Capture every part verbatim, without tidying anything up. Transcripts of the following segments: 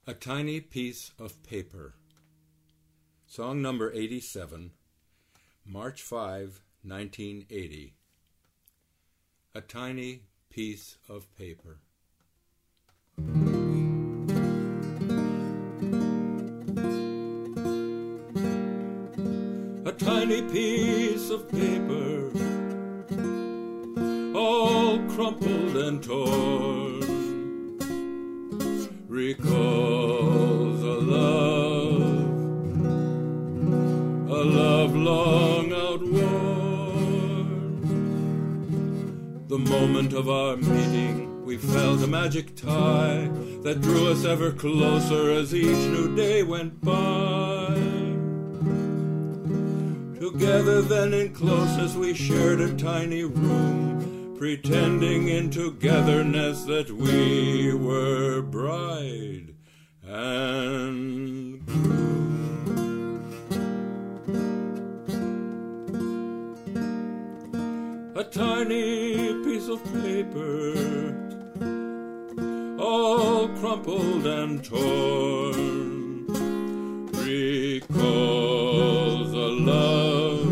A Tiny Piece of Paper. Song number eighty-seven, March fifth, nineteen eighty. A Tiny Piece of Paper. A tiny piece of paper, all crumpled and torn, recalls a love, a love long outworn. The moment of our meeting, we felt a magic tie that drew us ever closer as each new day went by. Together then in closeness we shared a tiny room, pretending in togetherness that we were bride and groom. A tiny piece of paper, all crumpled and torn, recalls a love,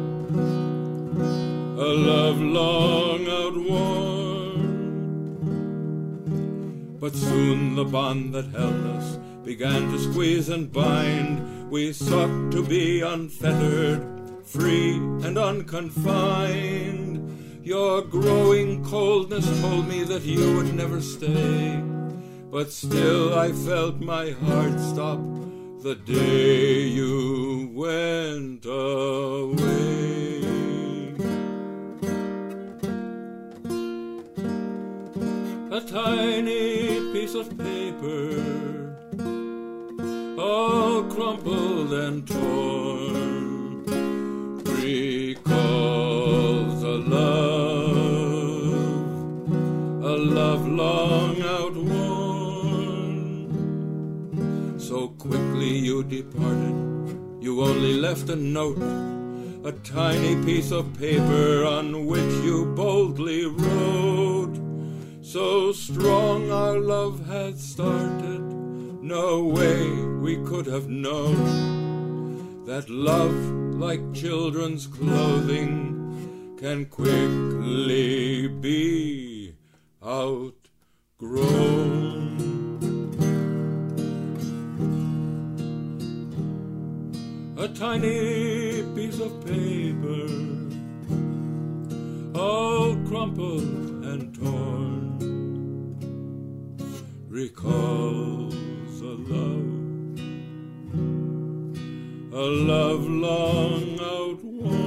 a love long outworn. But soon the bond that held us began to squeeze and bind. We sought to be unfettered, free and unconfined. Your growing coldness told me that you would never stay, but still I felt my heart stop the day you went away. A tiny piece of paper, all crumpled and torn, recalls a love, a love long outworn. So quickly you departed, you only left a note, a tiny piece of paper on which you boldly wrote. So strong our love had started, no way we could have known that love, like children's clothing, can quickly be outgrown. A tiny piece of paper, all crumpled and torn, recalls a love, a love long outworn.